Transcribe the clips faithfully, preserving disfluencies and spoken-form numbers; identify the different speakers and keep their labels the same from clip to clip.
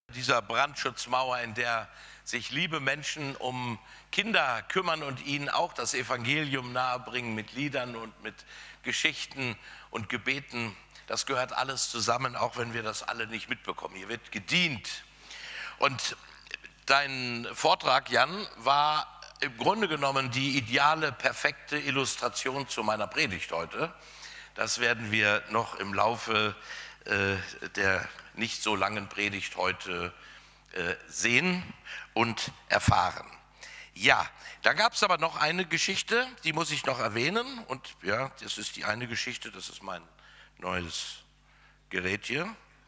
Speaker 1: Dieser Brandschutzmauer, in der sich liebe Menschen um Kinder kümmern und ihnen auch das Evangelium nahebringen mit Liedern und mit Geschichten und Gebeten. Das gehört alles zusammen, auch wenn wir das alle nicht mitbekommen. Hier wird gedient. Und dein Vortrag, Jan, war im Grunde genommen die ideale, perfekte Illustration zu meiner Predigt heute. Das werden wir noch im Laufe äh, der nicht so langen Predigt heute äh, sehen und erfahren. Ja, da gab es aber noch eine Geschichte, die muss ich noch erwähnen. Und ja, das ist die eine Geschichte, das ist mein neues Gerät hier.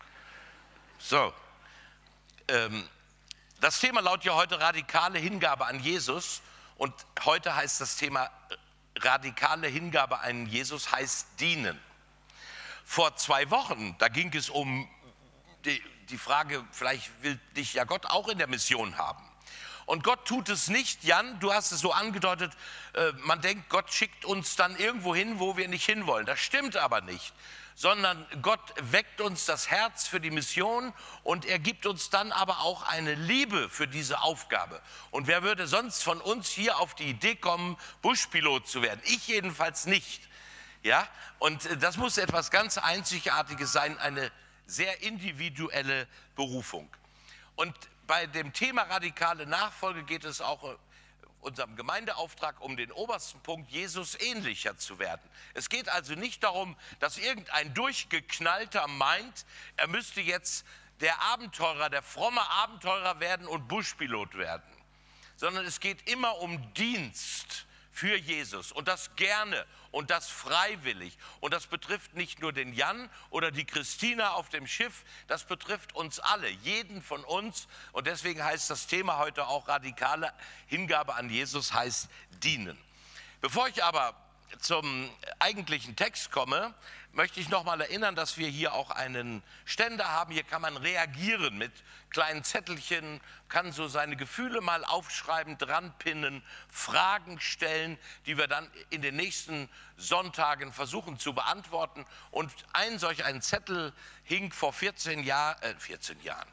Speaker 1: So, ähm, das Thema lautet ja heute radikale Hingabe an Jesus. Und heute heißt das Thema radikale Hingabe an Jesus heißt dienen. Vor zwei Wochen, da ging es um die, die Frage, vielleicht will dich ja Gott auch in der Mission haben. Und Gott tut es nicht, Jan, du hast es so angedeutet, äh, man denkt, Gott schickt uns dann irgendwo hin, wo wir nicht hinwollen. Das stimmt aber nicht, sondern Gott weckt uns das Herz für die Mission und er gibt uns dann aber auch eine Liebe für diese Aufgabe. Und wer würde sonst von uns hier auf die Idee kommen, Buschpilot zu werden? Ich jedenfalls nicht. Ja? Und das muss etwas ganz Einzigartiges sein, eine sehr individuelle Berufung. Und bei dem Thema radikale Nachfolge geht es auch in unserem Gemeindeauftrag um den obersten Punkt, Jesus ähnlicher zu werden. Es geht also nicht darum, dass irgendein Durchgeknallter meint, er müsste jetzt der Abenteurer, der fromme Abenteurer werden und Buschpilot werden, sondern es geht immer um Dienst für Jesus und das gerne und das freiwillig. Und das betrifft nicht nur den Jan oder die Christina auf dem Schiff, das betrifft uns alle, jeden von uns. Und deswegen heißt das Thema heute auch radikale Hingabe an Jesus, heißt dienen. Bevor ich aber zum eigentlichen Text komme, möchte ich noch mal erinnern, dass wir hier auch einen Ständer haben. Hier kann man reagieren mit kleinen Zettelchen, kann so seine Gefühle mal aufschreiben, dran pinnen, Fragen stellen, die wir dann in den nächsten Sonntagen versuchen zu beantworten. Und ein solch ein Zettel hing vor vierzehn Jahren, äh, vierzehn Jahren,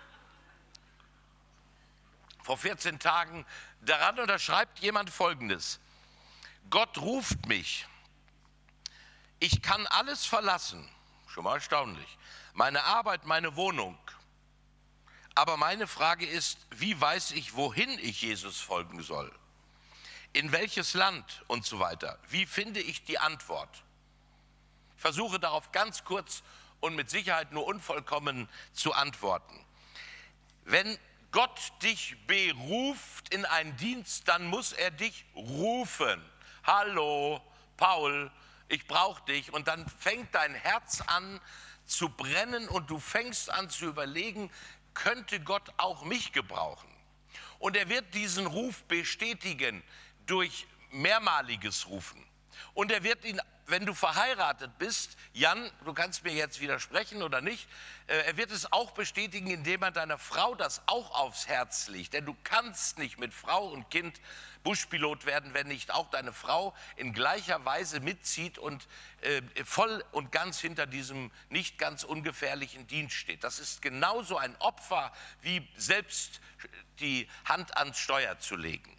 Speaker 1: vor vierzehn Tagen daran, und da schreibt jemand Folgendes: Gott ruft mich. Ich kann alles verlassen, schon mal erstaunlich, meine Arbeit, meine Wohnung. Aber meine Frage ist, wie weiß ich, wohin ich Jesus folgen soll? In welches Land und so weiter? Wie finde ich die Antwort? Ich versuche darauf ganz kurz und mit Sicherheit nur unvollkommen zu antworten. Wenn Gott dich beruft in einen Dienst, dann muss er dich rufen. Hallo, Paul, ich brauche dich. Und dann fängt dein Herz an zu brennen und du fängst an zu überlegen, könnte Gott auch mich gebrauchen? Und er wird diesen Ruf bestätigen durch mehrmaliges Rufen. Und er wird ihn, wenn du verheiratet bist, Jan, du kannst mir jetzt widersprechen oder nicht, er wird es auch bestätigen, indem er deiner Frau das auch aufs Herz legt. Denn du kannst nicht mit Frau und Kind Buschpilot werden, wenn nicht auch deine Frau in gleicher Weise mitzieht und äh, voll und ganz hinter diesem nicht ganz ungefährlichen Dienst steht. Das ist genauso ein Opfer, wie selbst die Hand ans Steuer zu legen.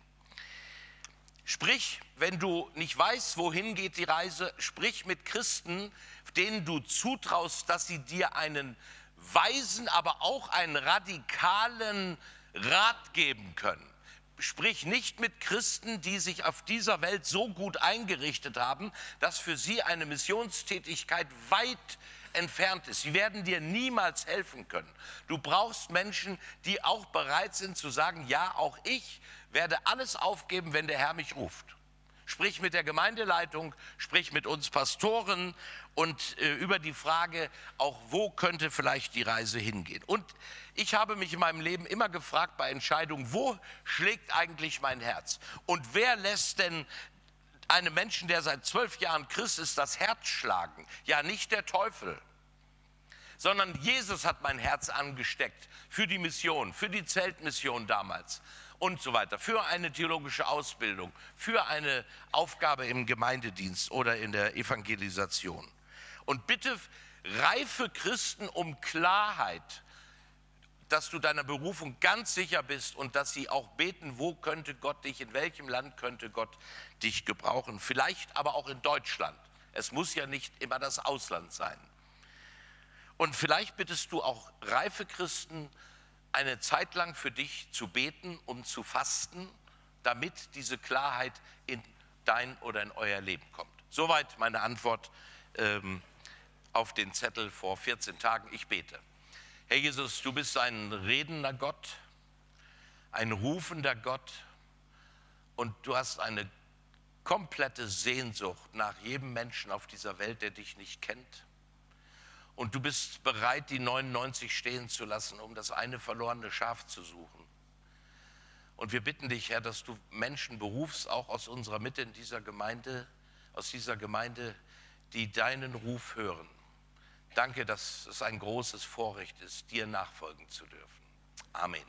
Speaker 1: Sprich, wenn du nicht weißt, wohin geht die Reise, sprich mit Christen, denen du zutraust, dass sie dir einen weisen, aber auch einen radikalen Rat geben können. Sprich nicht mit Christen, die sich auf dieser Welt so gut eingerichtet haben, dass für sie eine Missionstätigkeit weit entfernt ist. Sie werden dir niemals helfen können. Du brauchst Menschen, die auch bereit sind zu sagen, ja, auch ich werde alles aufgeben, wenn der Herr mich ruft. Sprich mit der Gemeindeleitung, sprich mit uns Pastoren und äh, über die Frage, auch wo könnte vielleicht die Reise hingehen. Und ich habe mich in meinem Leben immer gefragt bei Entscheidungen, wo schlägt eigentlich mein Herz? Und wer lässt denn einem Menschen, der seit zwölf Jahren Christ ist, das Herz schlagen? Ja, nicht der Teufel, sondern Jesus hat mein Herz angesteckt für die Mission, für die Zeltmission damals und so weiter, für eine theologische Ausbildung, für eine Aufgabe im Gemeindedienst oder in der Evangelisation. Und bitte reife Christen um Klarheit. dass du deiner Berufung ganz sicher bist und dass sie auch beten, wo könnte Gott dich, in welchem Land könnte Gott dich gebrauchen. Vielleicht aber auch in Deutschland. Es muss ja nicht immer das Ausland sein. Und vielleicht bittest du auch reife Christen, eine Zeit lang für dich zu beten und zu fasten, damit diese Klarheit in dein oder in euer Leben kommt. Soweit meine Antwort ähm, auf den Zettel vor vierzehn Tagen. Ich bete. Herr Jesus, du bist ein redender Gott, ein rufender Gott und du hast eine komplette Sehnsucht nach jedem Menschen auf dieser Welt, der dich nicht kennt. Und du bist bereit, die neunundneunzig stehen zu lassen, um das eine verlorene Schaf zu suchen. Und wir bitten dich, Herr, dass du Menschen berufst, auch aus unserer Mitte in dieser Gemeinde, aus dieser Gemeinde, die deinen Ruf hören. Danke, dass es ein großes Vorrecht ist, dir nachfolgen zu dürfen. Amen.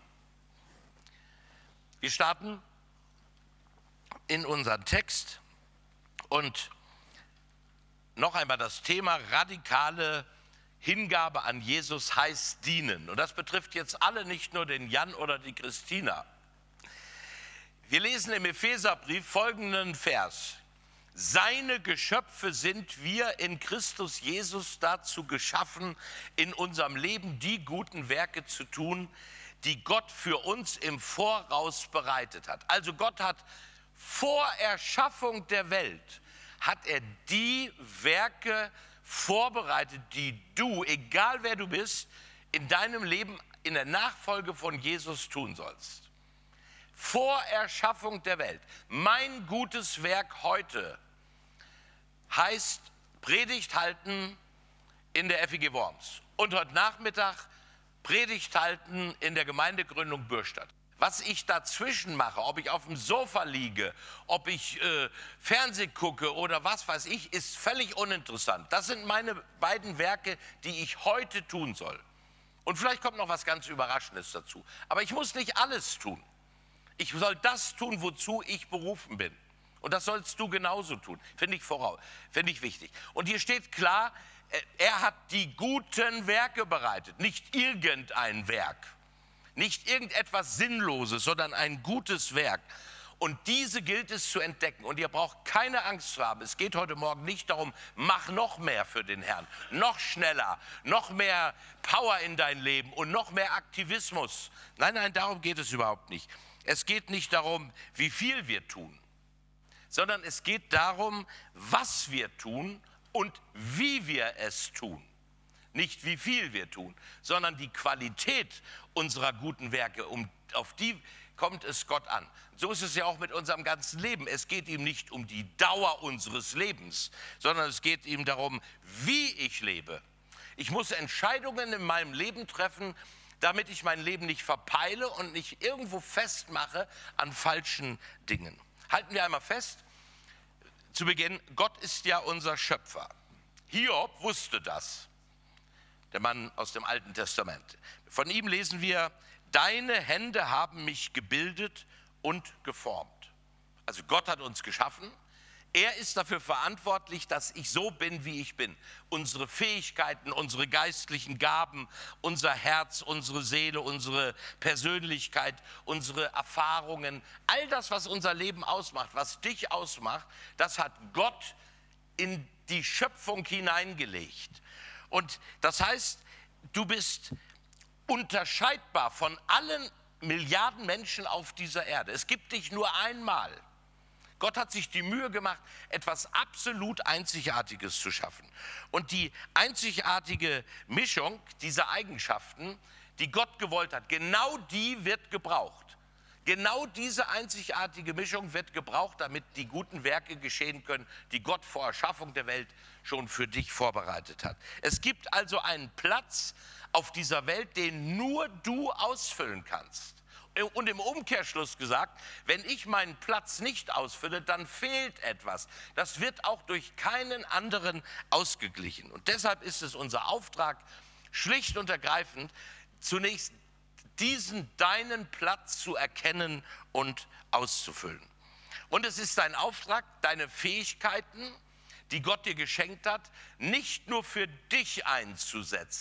Speaker 1: Wir starten in unseren Text und noch einmal das Thema radikale Hingabe an Jesus heißt dienen. Und das betrifft jetzt alle, nicht nur den Jan oder die Christina. Wir lesen im Epheserbrief folgenden Vers. Seine Geschöpfe sind wir in Christus Jesus dazu geschaffen, in unserem Leben die guten Werke zu tun, die Gott für uns im Voraus bereitet hat. Also Gott hat vor Erschaffung der Welt, hat er die Werke vorbereitet, die du, egal wer du bist, in deinem Leben in der Nachfolge von Jesus tun sollst. Vor Erschaffung der Welt. Mein gutes Werk heute heißt Predigt halten in der F E G Worms und heute Nachmittag Predigt halten in der Gemeindegründung Bürstadt. Was ich dazwischen mache, ob ich auf dem Sofa liege, ob ich äh, Fernsehen gucke oder was weiß ich, ist völlig uninteressant. Das sind meine beiden Werke, die ich heute tun soll. Und vielleicht kommt noch was ganz Überraschendes dazu. Aber ich muss nicht alles tun. Ich soll das tun, wozu ich berufen bin. Und das sollst du genauso tun. Finde ich voraus, finde ich wichtig. Und hier steht klar, er hat die guten Werke bereitet. Nicht irgendein Werk. Nicht irgendetwas Sinnloses, sondern ein gutes Werk. Und diese gilt es zu entdecken. Und ihr braucht keine Angst zu haben. Es geht heute Morgen nicht darum, mach noch mehr für den Herrn. Noch schneller, noch mehr Power in dein Leben und noch mehr Aktivismus. Nein, nein, darum geht es überhaupt nicht. Es geht nicht darum, wie viel wir tun, sondern es geht darum, was wir tun und wie wir es tun. Nicht wie viel wir tun, sondern die Qualität unserer guten Werke, um, auf die kommt es Gott an. So ist es ja auch mit unserem ganzen Leben. Es geht ihm nicht um die Dauer unseres Lebens, sondern es geht ihm darum, wie ich lebe. Ich muss Entscheidungen in meinem Leben treffen, damit ich mein Leben nicht verpeile und nicht irgendwo festmache an falschen Dingen. Halten wir einmal fest, zu Beginn, Gott ist ja unser Schöpfer. Hiob wusste das, der Mann aus dem Alten Testament. Von ihm lesen wir, deine Hände haben mich gebildet und geformt. Also Gott hat uns geschaffen. Er ist dafür verantwortlich, dass ich so bin, wie ich bin. Unsere Fähigkeiten, unsere geistlichen Gaben, unser Herz, unsere Seele, unsere Persönlichkeit, unsere Erfahrungen, all das, was unser Leben ausmacht, was dich ausmacht, das hat Gott in die Schöpfung hineingelegt. Und das heißt, du bist unterscheidbar von allen Milliarden Menschen auf dieser Erde. Es gibt dich nur einmal. Gott hat sich die Mühe gemacht, etwas absolut Einzigartiges zu schaffen. Und die einzigartige Mischung dieser Eigenschaften, die Gott gewollt hat, genau die wird gebraucht. Genau diese einzigartige Mischung wird gebraucht, damit die guten Werke geschehen können, die Gott vor Erschaffung der Welt schon für dich vorbereitet hat. Es gibt also einen Platz auf dieser Welt, den nur du ausfüllen kannst. Und im Umkehrschluss gesagt, wenn ich meinen Platz nicht ausfülle, dann fehlt etwas. Das wird auch durch keinen anderen ausgeglichen. Und deshalb ist es unser Auftrag, schlicht und ergreifend, zunächst diesen deinen Platz zu erkennen und auszufüllen. Und es ist dein Auftrag, deine Fähigkeiten, die Gott dir geschenkt hat, nicht nur für dich einzusetzen,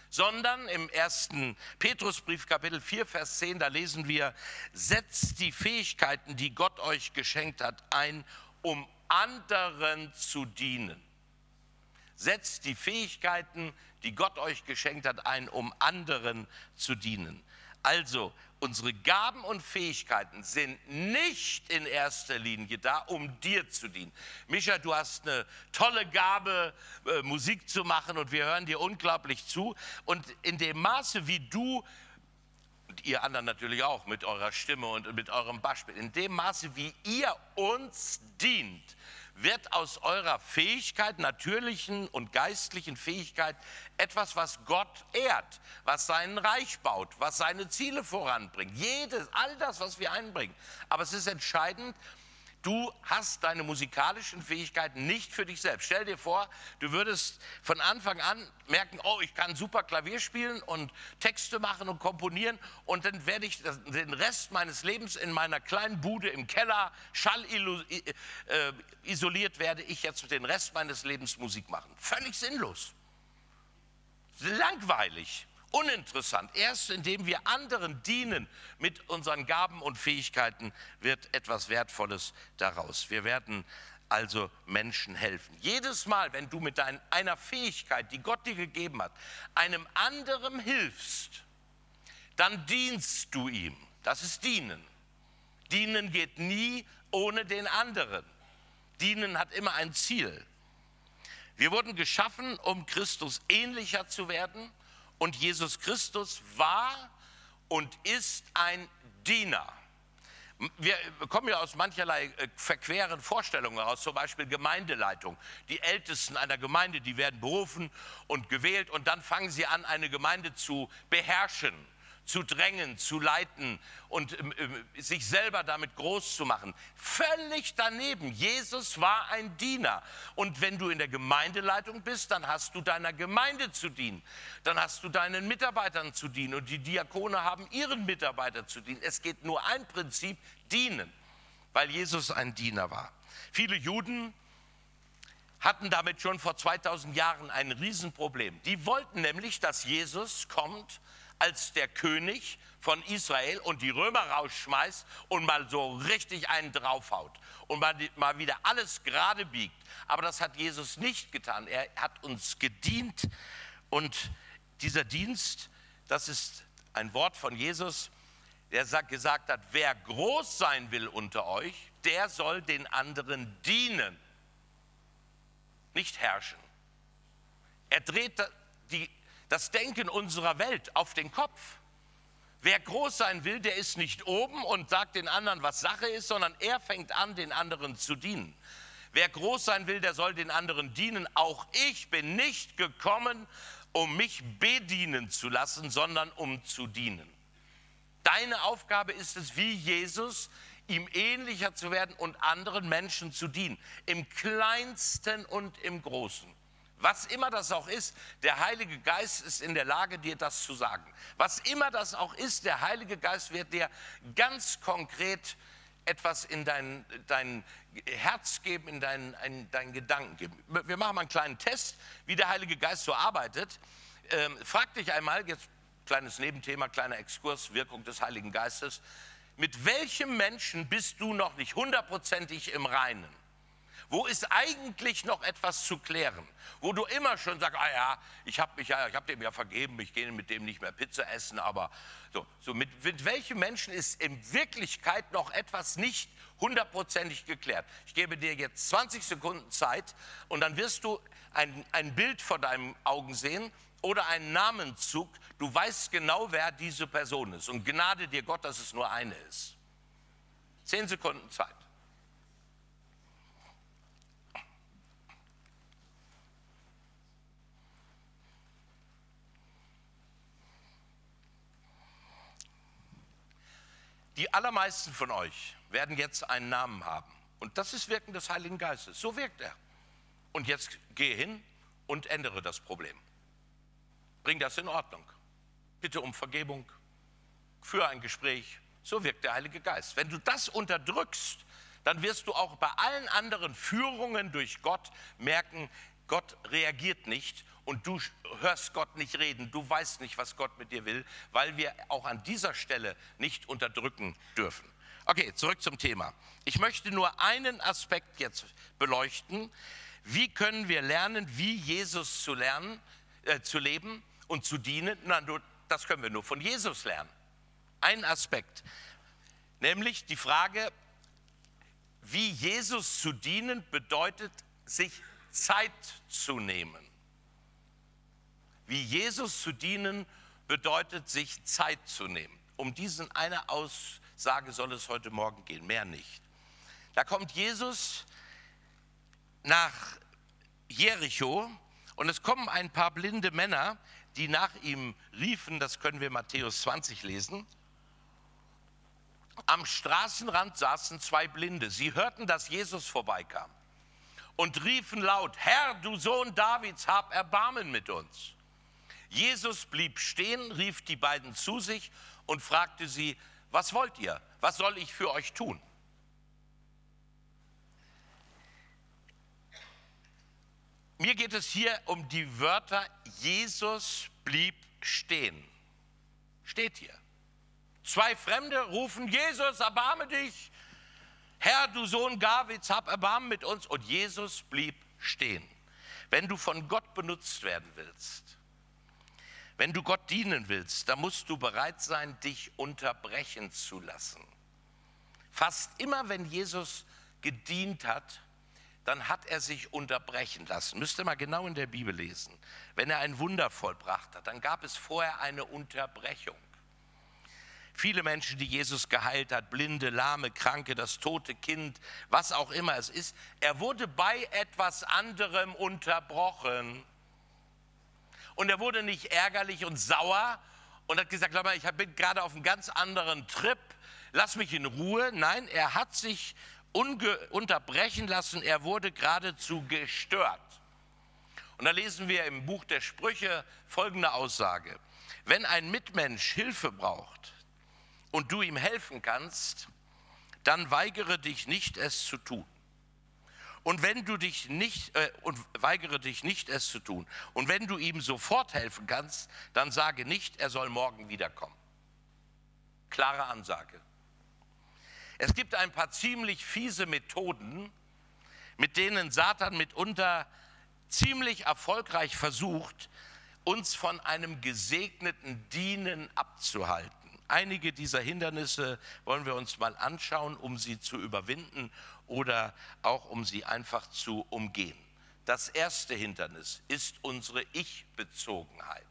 Speaker 1: sondern im ersten Petrusbrief, Kapitel vier, Vers zehn, da lesen wir, setzt die Fähigkeiten, die Gott euch geschenkt hat, ein, um anderen zu dienen. Setzt die Fähigkeiten, die Gott euch geschenkt hat, ein, um anderen zu dienen. Also, unsere Gaben und Fähigkeiten sind nicht in erster Linie da, um dir zu dienen. Micha, du hast eine tolle Gabe, äh, Musik zu machen, und wir hören dir unglaublich zu. Und in dem Maße, wie du, und ihr anderen natürlich auch mit eurer Stimme und mit eurem Beispiel, in dem Maße, wie ihr uns dient, wird aus eurer Fähigkeit, natürlichen und geistlichen Fähigkeit, etwas, was Gott ehrt, was sein Reich baut, was seine Ziele voranbringt. Jedes, all das, was wir einbringen. Aber es ist entscheidend, du hast deine musikalischen Fähigkeiten nicht für dich selbst. Stell dir vor, du würdest von Anfang an merken, oh, ich kann super Klavier spielen und Texte machen und komponieren, und dann werde ich den Rest meines Lebens in meiner kleinen Bude im Keller schallisoliert, werde ich jetzt den Rest meines Lebens Musik machen. Völlig sinnlos. Langweilig. Uninteressant. Erst indem wir anderen dienen mit unseren Gaben und Fähigkeiten, wird etwas Wertvolles daraus. Wir werden also Menschen helfen. Jedes Mal, wenn du mit dein, einer Fähigkeit, die Gott dir gegeben hat, einem anderen hilfst, dann dienst du ihm. Das ist Dienen. Dienen geht nie ohne den anderen. Dienen hat immer ein Ziel. Wir wurden geschaffen, um Christus ähnlicher zu werden. Und Jesus Christus war und ist ein Diener. Wir kommen ja aus mancherlei verqueren Vorstellungen heraus, zum Beispiel Gemeindeleitung. Die Ältesten einer Gemeinde, die werden berufen und gewählt, und dann fangen sie an, eine Gemeinde zu beherrschen, zu drängen, zu leiten und äh, sich selber damit groß zu machen. Völlig daneben. Jesus war ein Diener. Und wenn du in der Gemeindeleitung bist, dann hast du deiner Gemeinde zu dienen. Dann hast du deinen Mitarbeitern zu dienen. Und die Diakone haben ihren Mitarbeitern zu dienen. Es geht nur ein Prinzip, dienen, weil Jesus ein Diener war. Viele Juden hatten damit schon vor zweitausend Jahren ein Riesenproblem. Die wollten nämlich, dass Jesus kommt als der König von Israel und die Römer rausschmeißt und mal so richtig einen draufhaut und mal, mal wieder alles gerade biegt. Aber das hat Jesus nicht getan. Er hat uns gedient, und dieser Dienst, das ist ein Wort von Jesus, der sagt, gesagt hat, wer groß sein will unter euch, der soll den anderen dienen, nicht herrschen. Er dreht die das Denken unserer Welt auf den Kopf. Wer groß sein will, der ist nicht oben und sagt den anderen, was Sache ist, sondern er fängt an, den anderen zu dienen. Wer groß sein will, der soll den anderen dienen. Auch ich bin nicht gekommen, um mich bedienen zu lassen, sondern um zu dienen. Deine Aufgabe ist es, wie Jesus, ihm ähnlicher zu werden und anderen Menschen zu dienen. Im Kleinsten und im Großen. Was immer das auch ist, der Heilige Geist ist in der Lage, dir das zu sagen. Was immer das auch ist, der Heilige Geist wird dir ganz konkret etwas in dein, dein Herz geben, in deinen in dein Gedanken geben. Wir machen mal einen kleinen Test, wie der Heilige Geist so arbeitet. Ähm, frag dich einmal, jetzt kleines Nebenthema, kleiner Exkurs, Wirkung des Heiligen Geistes. Mit welchem Menschen bist du noch nicht hundertprozentig im Reinen? Wo ist eigentlich noch etwas zu klären? Wo du immer schon sagst, ah ja, ich habe mich ja, ich habe dem ja vergeben, ich gehe mit dem nicht mehr Pizza essen, aber so, so mit, mit welchen Menschen ist in Wirklichkeit noch etwas nicht hundertprozentig geklärt? Ich gebe dir jetzt zwanzig Sekunden Zeit, und dann wirst du ein, ein Bild vor deinen Augen sehen oder einen Namenszug. Du weißt genau, wer diese Person ist, und Gnade dir Gott, dass es nur eine ist. Zehn Sekunden Zeit. Die allermeisten von euch werden jetzt einen Namen haben. Und das ist Wirken des Heiligen Geistes. So wirkt er. Und jetzt gehe hin und ändere das Problem. Bring das in Ordnung. Bitte um Vergebung. Führe ein Gespräch. So wirkt der Heilige Geist. Wenn du das unterdrückst, dann wirst du auch bei allen anderen Führungen durch Gott merken, Gott reagiert nicht und du hörst Gott nicht reden. Du weißt nicht, was Gott mit dir will, weil wir auch an dieser Stelle nicht unterdrücken dürfen. Okay, zurück zum Thema. Ich möchte nur einen Aspekt jetzt beleuchten. Wie können wir lernen, wie Jesus zu lernen, äh, zu leben und zu dienen? Na, nur, das können wir nur von Jesus lernen. Ein Aspekt, nämlich die Frage, wie Jesus zu dienen bedeutet, sich Zeit zu nehmen. Wie Jesus zu dienen bedeutet, sich Zeit zu nehmen. Um diesen eine Aussage soll es heute Morgen gehen, mehr nicht. Da kommt Jesus nach Jericho und es kommen ein paar blinde Männer, die nach ihm riefen, das können wir Matthäus zwanzig lesen. Am Straßenrand saßen zwei Blinde. Sie hörten, dass Jesus vorbeikam und riefen laut: Herr, du Sohn Davids, hab Erbarmen mit uns. Jesus blieb stehen, rief die beiden zu sich und fragte sie: Was wollt ihr? Was soll ich für euch tun? Mir geht es hier um die Wörter: Jesus blieb stehen. Steht hier. Zwei Fremde rufen: Jesus, erbarme dich. Herr, du Sohn Davids, hab Erbarmen mit uns. Und Jesus blieb stehen. Wenn du von Gott benutzt werden willst, wenn du Gott dienen willst, dann musst du bereit sein, dich unterbrechen zu lassen. Fast immer, wenn Jesus gedient hat, dann hat er sich unterbrechen lassen. Müsst ihr mal genau in der Bibel lesen. Wenn er ein Wunder vollbracht hat, dann gab es vorher eine Unterbrechung. Viele Menschen, die Jesus geheilt hat, Blinde, Lahme, Kranke, das tote Kind, was auch immer es ist, er wurde bei etwas anderem unterbrochen. Und er wurde nicht ärgerlich und sauer und hat gesagt: ich bin gerade auf einem ganz anderen Trip, lass mich in Ruhe. Nein, er hat sich unterbrechen lassen, er wurde geradezu gestört. Und da lesen wir im Buch der Sprüche folgende Aussage: Wenn ein Mitmensch Hilfe braucht und du ihm helfen kannst, dann weigere dich nicht, es zu tun. Und wenn du dich nicht, äh, und weigere dich nicht, es zu tun. Und wenn du ihm sofort helfen kannst, dann sage nicht, er soll morgen wiederkommen. Klare Ansage. Es gibt ein paar ziemlich fiese Methoden, mit denen Satan mitunter ziemlich erfolgreich versucht, uns von einem gesegneten Dienen abzuhalten. Einige dieser Hindernisse wollen wir uns mal anschauen, um sie zu überwinden oder auch um sie einfach zu umgehen. Das erste Hindernis ist unsere Ich-Bezogenheit.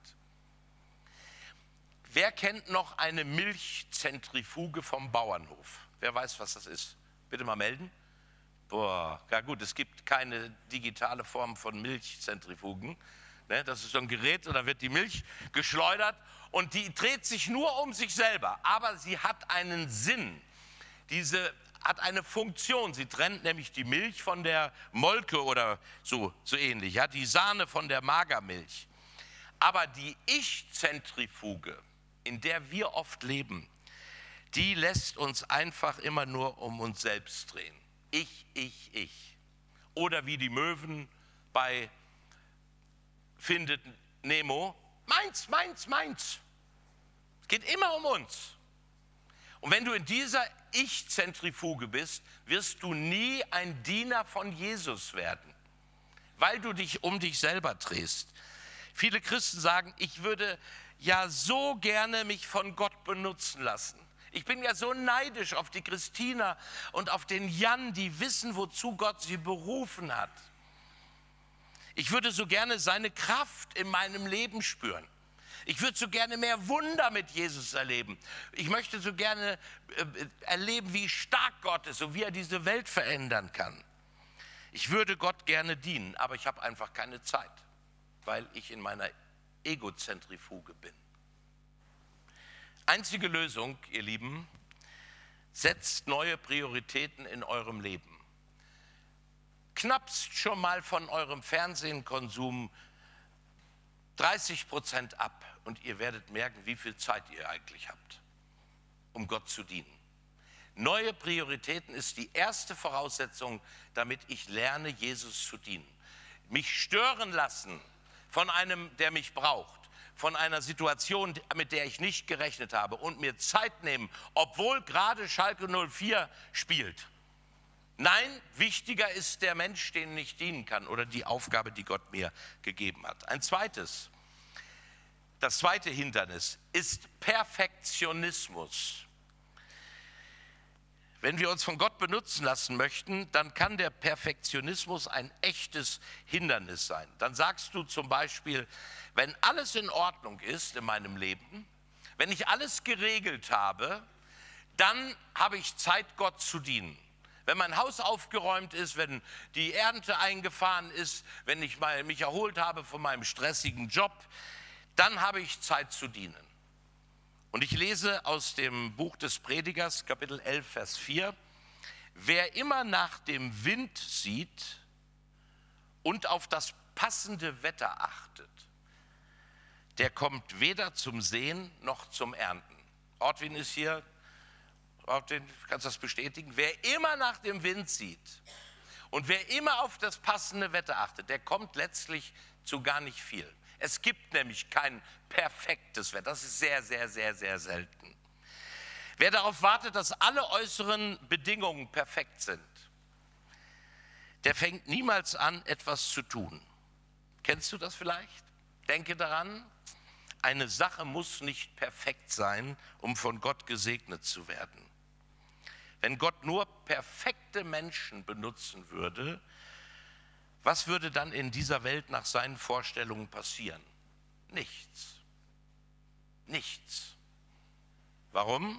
Speaker 1: Wer kennt noch eine Milchzentrifuge vom Bauernhof? Wer weiß, was das ist? Bitte mal melden. Boah, ja gut, es gibt keine digitale Form von Milchzentrifugen. Das ist so ein Gerät, und da wird die Milch geschleudert und die dreht sich nur um sich selber. Aber sie hat einen Sinn. Diese hat eine Funktion. Sie trennt nämlich die Milch von der Molke oder so, so ähnlich. Ja, die Sahne von der Magermilch. Aber die Ich-Zentrifuge, in der wir oft leben, die lässt uns einfach immer nur um uns selbst drehen. Ich, ich, ich. Oder wie die Möwen bei Findet Nemo: meins, meins, meins. Es geht immer um uns. Und wenn du in dieser Ich-Zentrifuge bist, wirst du nie ein Diener von Jesus werden, weil du dich um dich selber drehst. Viele Christen sagen: Ich würde ja so gerne mich von Gott benutzen lassen. Ich bin ja so neidisch auf die Christina und auf den Jan, die wissen, wozu Gott sie berufen hat. Ich würde so gerne seine Kraft in meinem Leben spüren. Ich würde so gerne mehr Wunder mit Jesus erleben. Ich möchte so gerne erleben, wie stark Gott ist und wie er diese Welt verändern kann. Ich würde Gott gerne dienen, aber ich habe einfach keine Zeit, weil ich in meiner Egozentrifuge bin. Einzige Lösung, ihr Lieben: setzt neue Prioritäten in eurem Leben. Knapst schon mal von eurem Fernsehkonsum dreißig Prozent ab und ihr werdet merken, wie viel Zeit ihr eigentlich habt, um Gott zu dienen. Neue Prioritäten ist die erste Voraussetzung, damit ich lerne, Jesus zu dienen. mich stören lassen von einem, der mich braucht, von einer Situation, mit der ich nicht gerechnet habe und mir Zeit nehmen, obwohl gerade Schalke null vier spielt. Nein, wichtiger ist der Mensch, den ich dienen kann oder die Aufgabe, die Gott mir gegeben hat. Ein zweites, das zweite Hindernis ist Perfektionismus. Wenn wir uns von Gott benutzen lassen möchten, dann kann der Perfektionismus ein echtes Hindernis sein. Dann sagst du zum Beispiel, wenn alles in Ordnung ist in meinem Leben, wenn ich alles geregelt habe, dann habe ich Zeit, Gott zu dienen. Wenn mein Haus aufgeräumt ist, wenn die Ernte eingefahren ist, wenn ich mich erholt habe von meinem stressigen Job, dann habe ich Zeit zu dienen. Und ich lese aus dem Buch des Predigers, Kapitel elf, Vers vier, wer immer nach dem Wind sieht und auf das passende Wetter achtet, der kommt weder zum Sehen noch zum Ernten. Ortwin ist hier, Ortwin, kannst du das bestätigen? Wer immer nach dem Wind sieht und wer immer auf das passende Wetter achtet, der kommt letztlich zu gar nicht viel. Es gibt nämlich kein perfektes Wetter. Das ist sehr, sehr, sehr, sehr selten. Wer darauf wartet, dass alle äußeren Bedingungen perfekt sind, der fängt niemals an, etwas zu tun. Kennst du das vielleicht? Denke daran, eine Sache muss nicht perfekt sein, um von Gott gesegnet zu werden. Wenn Gott nur perfekte Menschen benutzen würde, was würde dann in dieser Welt nach seinen Vorstellungen passieren? Nichts. Nichts. Warum?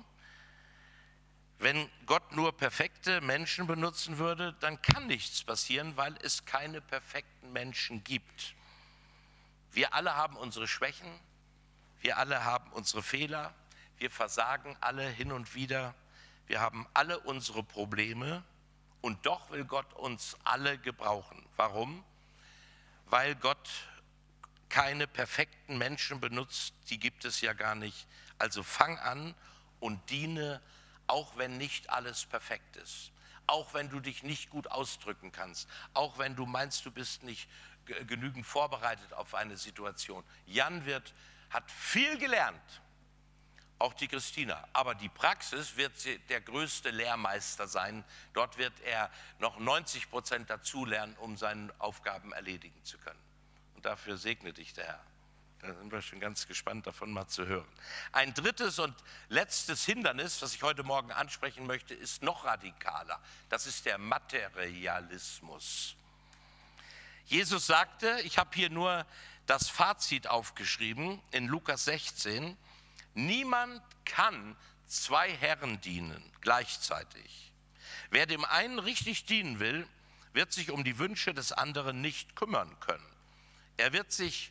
Speaker 1: Wenn Gott nur perfekte Menschen benutzen würde, dann kann nichts passieren, weil es keine perfekten Menschen gibt. Wir alle haben unsere Schwächen, wir alle haben unsere Fehler, wir versagen alle hin und wieder, wir haben alle unsere Probleme. Und doch will Gott uns alle gebrauchen. Warum? Weil Gott keine perfekten Menschen benutzt, die gibt es ja gar nicht. Also fang an und diene, auch wenn nicht alles perfekt ist. Auch wenn du dich nicht gut ausdrücken kannst. Auch wenn du meinst, du bist nicht genügend vorbereitet auf eine Situation. Jan wird, hat viel gelernt. Auch die Christina. Aber die Praxis wird der größte Lehrmeister sein. Dort wird er noch neunzig Prozent dazulernen, um seine Aufgaben erledigen zu können. Und dafür segne dich der Herr. Da sind wir schon ganz gespannt, davon mal zu hören. Ein drittes und letztes Hindernis, das ich heute Morgen ansprechen möchte, ist noch radikaler. Das ist der Materialismus. Jesus sagte, ich habe hier nur das Fazit aufgeschrieben, in Lukas sechzehn, niemand kann zwei Herren dienen gleichzeitig. Wer dem einen richtig dienen will, wird sich um die Wünsche des anderen nicht kümmern können. Er wird sich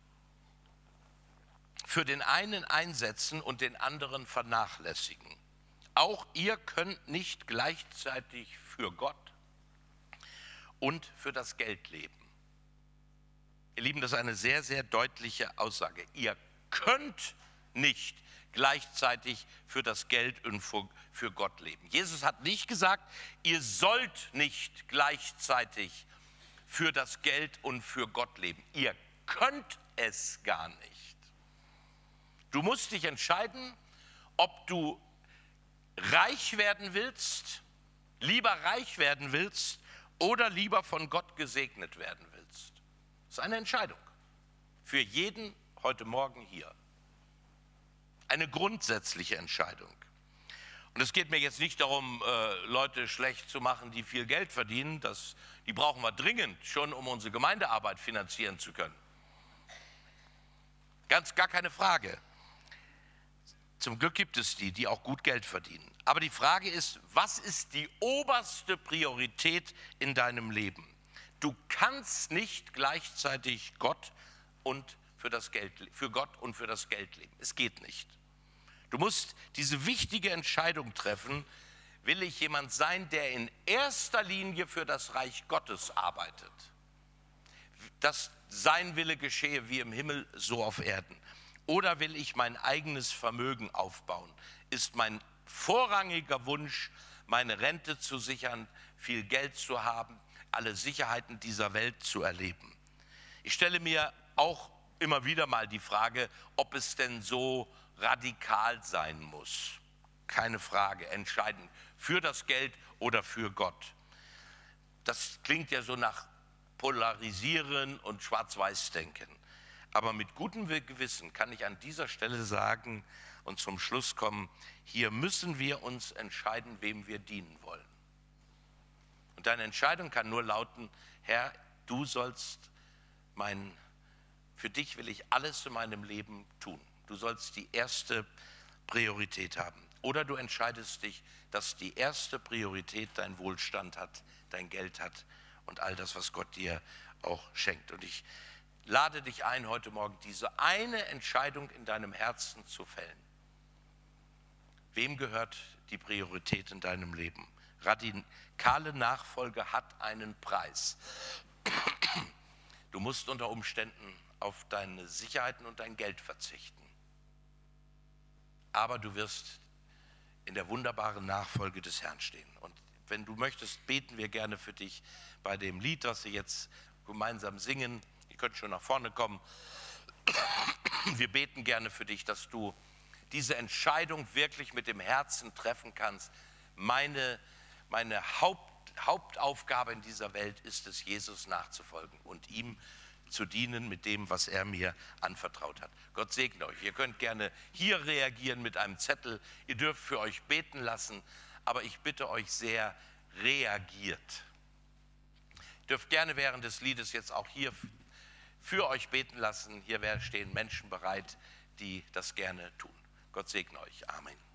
Speaker 1: für den einen einsetzen und den anderen vernachlässigen. Auch ihr könnt nicht gleichzeitig für Gott und für das Geld leben. Ihr Lieben, das ist eine sehr, sehr deutliche Aussage. Ihr könnt nicht gleichzeitig für das Geld und für Gott leben. Jesus hat nicht gesagt, ihr sollt nicht gleichzeitig für das Geld und für Gott leben. Ihr könnt es gar nicht. Du musst dich entscheiden, ob du reich werden willst, lieber reich werden willst oder lieber von Gott gesegnet werden willst. Das ist eine Entscheidung für jeden heute Morgen hier. Eine grundsätzliche Entscheidung. Und es geht mir jetzt nicht darum, äh, Leute schlecht zu machen, die viel Geld verdienen. Das, die brauchen wir dringend, schon um unsere Gemeindearbeit finanzieren zu können. Ganz gar keine Frage. Zum Glück gibt es die, die auch gut Geld verdienen. Aber die Frage ist, was ist die oberste Priorität in deinem Leben? Du kannst nicht gleichzeitig Gott und für das Geld, für Gott und für das Geld leben. Es geht nicht. Du musst diese wichtige Entscheidung treffen, will ich jemand sein, der in erster Linie für das Reich Gottes arbeitet. Dass sein Wille geschehe wie im Himmel, so auf Erden. Oder will ich mein eigenes Vermögen aufbauen? Ist mein vorrangiger Wunsch, meine Rente zu sichern, viel Geld zu haben, alle Sicherheiten dieser Welt zu erleben. Ich stelle mir auch immer wieder mal die Frage, ob es denn so radikal sein muss. Keine Frage, entscheidend für das Geld oder für Gott. Das klingt ja so nach Polarisieren und Schwarz-Weiß-Denken. Aber mit gutem Gewissen kann ich an dieser Stelle sagen und zum Schluss kommen, hier müssen wir uns entscheiden, wem wir dienen wollen. Und deine Entscheidung kann nur lauten, Herr, du sollst mein, für dich will ich alles in meinem Leben tun. Du sollst die erste Priorität haben. Oder du entscheidest dich, dass die erste Priorität dein Wohlstand hat, dein Geld hat und all das, was Gott dir auch schenkt. Und ich lade dich ein, heute Morgen diese eine Entscheidung in deinem Herzen zu fällen. Wem gehört die Priorität in deinem Leben? Radikale Nachfolge hat einen Preis. Du musst unter Umständen auf deine Sicherheiten und dein Geld verzichten. Aber du wirst in der wunderbaren Nachfolge des Herrn stehen. Und wenn du möchtest, beten wir gerne für dich bei dem Lied, das wir jetzt gemeinsam singen. Ihr könnt schon nach vorne kommen. Wir beten gerne für dich, dass du diese Entscheidung wirklich mit dem Herzen treffen kannst. Meine, meine Haupt, Hauptaufgabe in dieser Welt ist es, Jesus nachzufolgen und ihm zu dienen mit dem, was er mir anvertraut hat. Gott segne euch. Ihr könnt gerne hier reagieren mit einem Zettel. Ihr dürft für euch beten lassen, aber ich bitte euch sehr, reagiert. Ihr dürft gerne während des Liedes jetzt auch hier für euch beten lassen. Hier stehen Menschen bereit, die das gerne tun. Gott segne euch. Amen.